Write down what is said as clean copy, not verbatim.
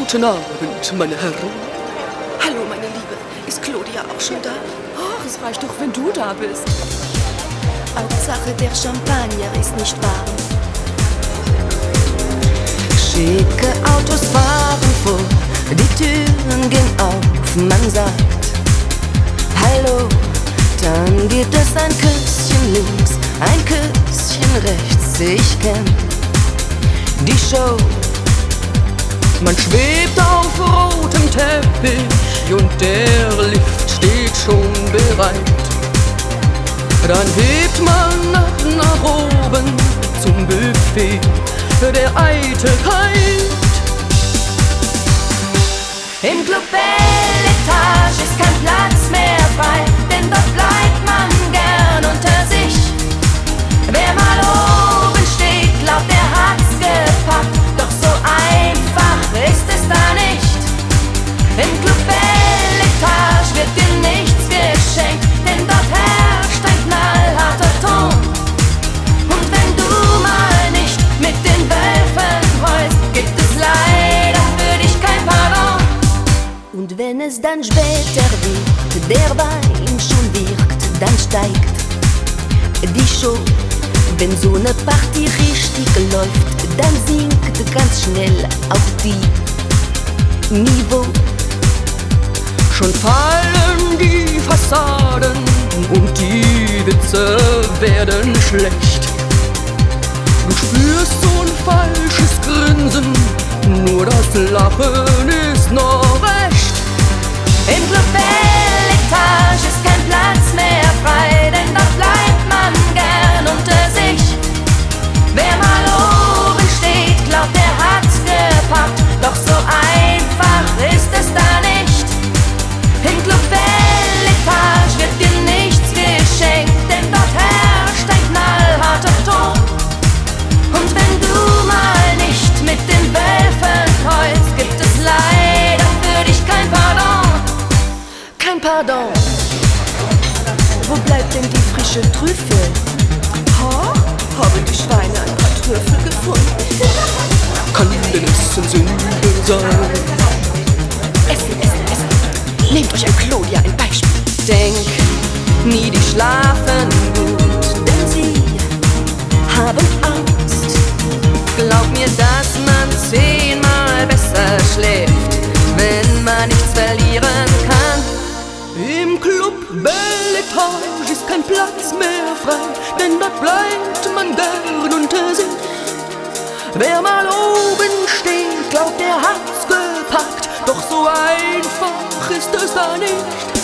Guten Abend, meine Herren. Hallo, meine Liebe. Ist Claudia auch schon da? Ach, es reicht doch, wenn du da bist. Hauptsache, der Champagner ist nicht warm. Schicke Autos fahren vor, die Türen gehen auf, man sagt Hallo, dann gibt es ein Küsschen links, ein Küsschen rechts, ich kenn die Show. Man schwebt auf rotem Teppich und der Lift steht schon bereit. Dann hebt man ab nach oben zum Buffet der Eitelkeit. Im Club Beletage ist kein Platz mehr frei, denn dort bleibt man gern unter sich. Wer mal oben steht, glaubt, er hat's gepackt, doch so einfach ist es da nicht. Im Club Beletage wird dir nichts geschenkt, denn dort herrscht ein knallharter Ton. Und wenn du mal nicht mit den Wölfen heulst, gibt es leider für dich kein Pardon. Und wenn es dann später wird, der Wein schon wirkt, dann steigt die Show. Wenn so ne Party richtig läuft, dann sinkt ganz schnell auch die Niveau. Schon fallen die Fassaden und die Witze werden schlecht. Du spürst so ein falsches Grinsen, nur das Lachen ist noch echt. Im Club Beletage ist kein Platz mehr frei, denn dort bleibt man gern unter sich. Wer mal oben steht, glaubt, er hat's gepackt, doch so einfach ist es da nicht. Im Club Beletage wird dir nichts geschenkt, denn dort herrscht ein knallharter Ton. Und wenn du mal nicht mit den Wölfen heulst, gibt es leider für dich kein Pardon. Kein Pardon. Wo bleibt denn die frische Trüffel? Ha? Haben die Schweine ein paar Trüffel gefunden? Kann denn es ein Sünde sein? Essen, essen, essen. Nehmt euch an Claudia ein Beispiel. Denk nie, die schlafen gut, denn sie haben Angst. Glaub mir, dass man 10-mal besser schläft, wenn man nichts verlieren kann. Im Club Beletage ist kein Platz mehr frei, denn dort bleibt man gern unter sich. Wer mal oben steht, glaubt, er hat's gepackt, doch so einfach ist es da nicht.